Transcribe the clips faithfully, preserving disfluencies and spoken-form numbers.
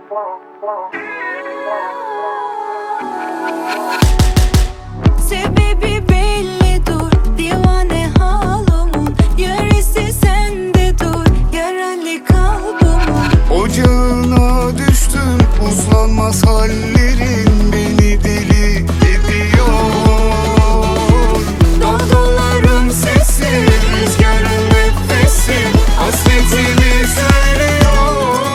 Sebebi belli dur, divane halımın. Yarısı sende dur, yaralı kalbimın. Ocağına düştüm, uzlanmaz hallerin beni deli ediyor. Dalgalarım sesi, Rüzgarın nefesi hasretimi söylüyor.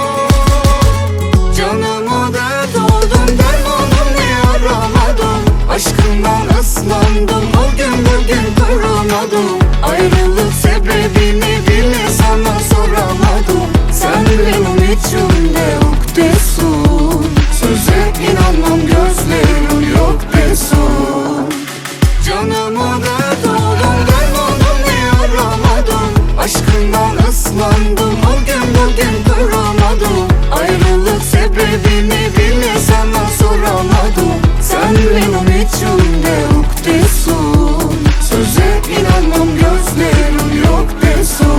Canıma dert oldum, dermanımı aramadım. Aşkından ıslandım, o gün bugün duramadım. ayrılık sebebini bile sana soramadım. Sen benim içimde ukdesun. Söze inanmam, gözlerim yok besun. Canıma dert oldum, dermanımı aramadım. Aşkından ıslandım, o gün bugün duramadım. Ayrılık sebebini bile sana soramadım. Sen benim içimde ukdesun. Söze inanmam, gözlerim yok besun.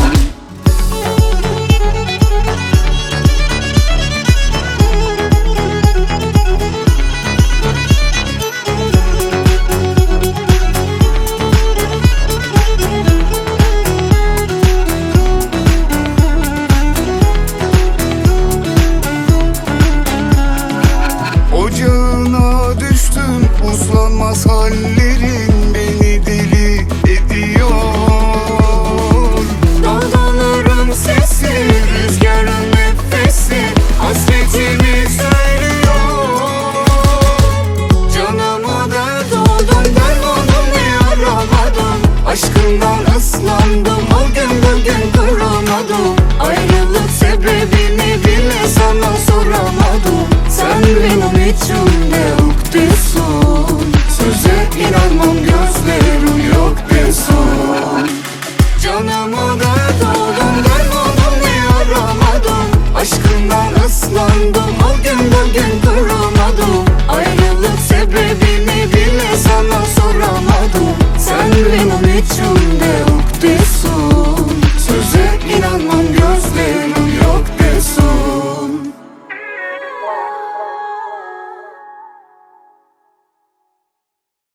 Ocağına düştüm, uzlanmaz hallerin beni deli ediyor. Dalgalarım sesi, Rüzgarın nefesi hasretimi söylüyor. Canıma dert oldum, dermanımı aramadım. Aşkından ıslandım, o gün bugün duramadım. ayrılık sebebini bile sana soramadım. Sen benim içimde ukdesun. Söze inanmam, gözlerim yok besun. Canıma dert oldum, dermanımı aramadım. Aşkından ıslandım, o gün bugün duramadım. Ayrılık sebebini bile sana soramadım. Sen benim içimde